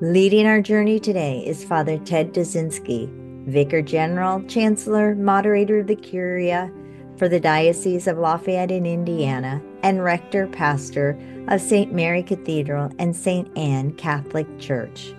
Leading our journey today is Father Ted Dzinski, Vicar General, Chancellor, Moderator of the Curia for the Diocese of Lafayette in Indiana, and Rector Pastor of St. Mary Cathedral and St. Anne Catholic Church.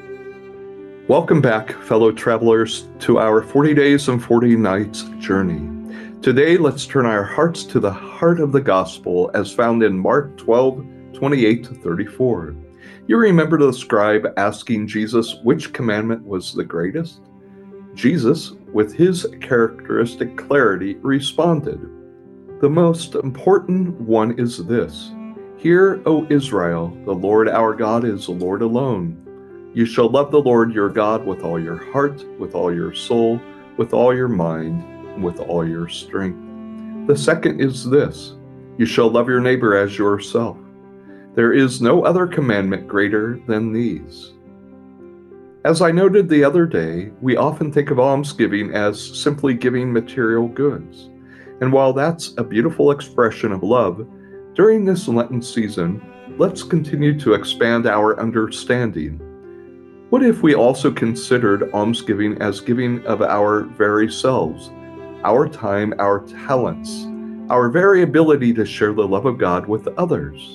Welcome back, fellow travelers, to our 40 Days and 40 Nights journey. Today, let's turn our hearts to the heart of the gospel as found in Mark 12, 28-34. You remember the scribe asking Jesus which commandment was the greatest? Jesus, with his characteristic clarity, responded, "The most important one is this. Hear, O Israel, the Lord our God is the Lord alone. You shall love the Lord your God with all your heart, with all your soul, with all your mind, and with all your strength. The second is this. You shall love your neighbor as yourself. There is no other commandment greater than these." As I noted the other day, we often think of almsgiving as simply giving material goods. And while that's a beautiful expression of love, during this Lenten season, let's continue to expand our understanding. What if we also considered almsgiving as giving of our very selves, our time, our talents, our very ability to share the love of God with others?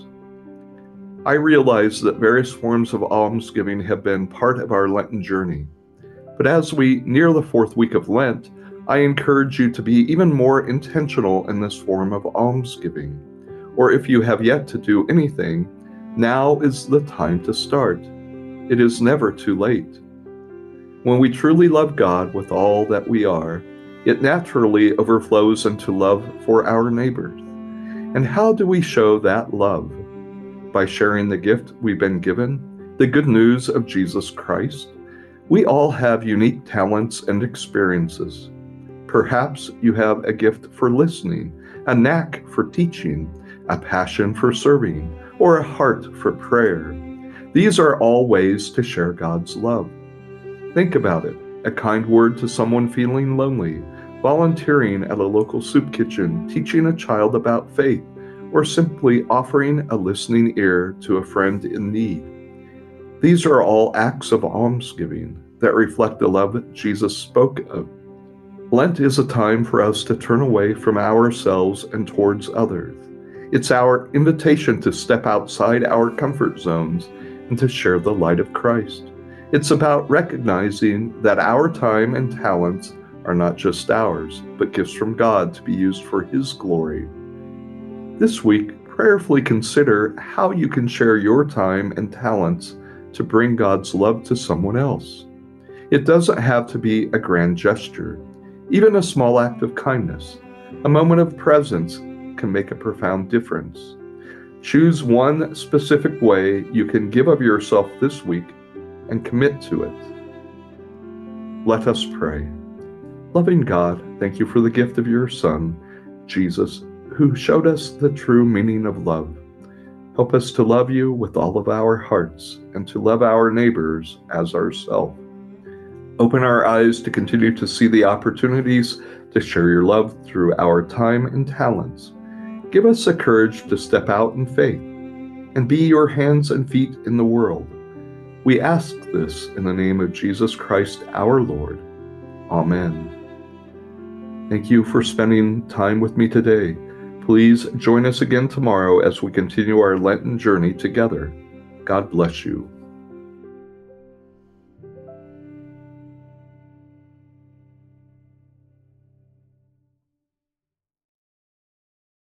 I realize that various forms of almsgiving have been part of our Lenten journey. But as we near the fourth week of Lent, I encourage you to be even more intentional in this form of almsgiving. Or if you have yet to do anything, now is the time to start. It is never too late. When we truly love God with all that we are, it naturally overflows into love for our neighbors. And how do we show that love? By sharing the gift we've been given, the good news of Jesus Christ. We all have unique talents and experiences. Perhaps you have a gift for listening, a knack for teaching, a passion for serving, or a heart for prayer. These are all ways to share God's love. Think about it. A kind word to someone feeling lonely, volunteering at a local soup kitchen, teaching a child about faith, or simply offering a listening ear to a friend in need. These are all acts of almsgiving that reflect the love Jesus spoke of. Lent is a time for us to turn away from ourselves and towards others. It's our invitation to step outside our comfort zones and to share the light of Christ. It's about recognizing that our time and talents are not just ours, but gifts from God to be used for His glory. This week, prayerfully consider how you can share your time and talents to bring God's love to someone else. It doesn't have to be a grand gesture. Even a small act of kindness, a moment of presence, can make a profound difference. Choose one specific way you can give of yourself this week and commit to it. Let us pray. Loving God, thank you for the gift of your Son, Jesus, who showed us the true meaning of love. Help us to love you with all of our hearts and to love our neighbors as ourselves. Open our eyes to continue to see the opportunities to share your love through our time and talents. Give us the courage to step out in faith and be your hands and feet in the world. We ask this in the name of Jesus Christ, our Lord. Amen. Thank you for spending time with me today. Please join us again tomorrow as we continue our Lenten journey together. God bless you.